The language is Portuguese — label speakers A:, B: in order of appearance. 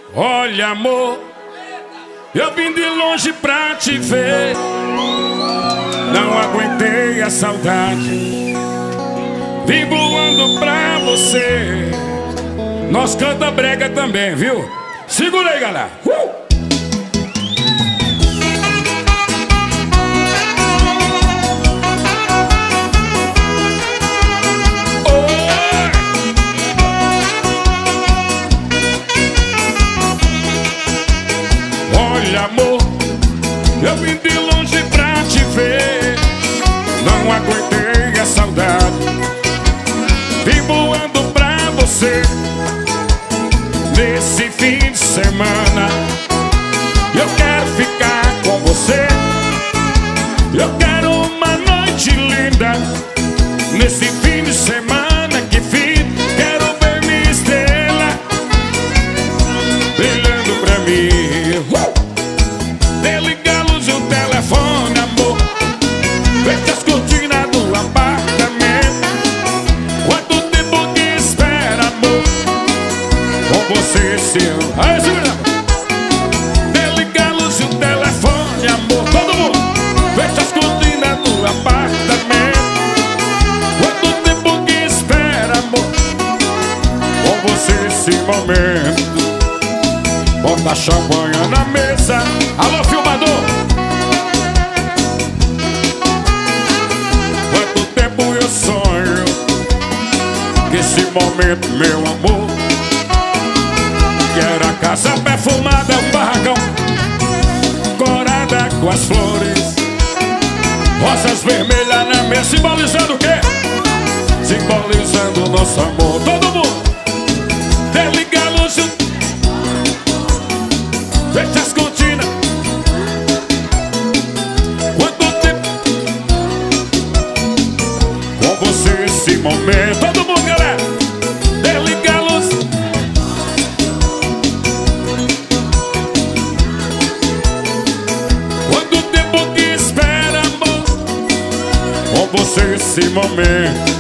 A: Olha, amor, eu vim de longe pra te ver. Não aguentei a saudade, vim voando pra você. Nós canta brega também, viu? Segura aí, galera. Olha, amor, eu vim de longe pra te ver. Não aguentei a saudade, vim voando pra você. Nesse fim de semana eu quero ficar com você. Eu quero uma noite linda. Nesse fim de semana que fim, quero ver minha estrela brilhando pra mim. Desliga a luz do telefone, amor, fecha as cortinas do apartamento. Quanto tempo que espera, amor, com você seu. Aí, segura. Desliga a luz do telefone, amor, todo mundo, fecha as cortinas do apartamento. Quanto tempo que espera, amor, com você esse momento. Bota champanhe na mesa. Alô, filmador. Quanto tempo eu sonho que esse momento, meu amor, que era a casa perfumada, um barracão corada com as flores, rosas vermelhas na mesa, simbolizando o quê? Simbolizando o nosso amor. Todo mundo, desliga a luz, fecha as cortinas. Quanto tempo com você esse momento. Todo mundo, galera, desliga a luz. Quanto tempo que espera, amor, com você esse momento.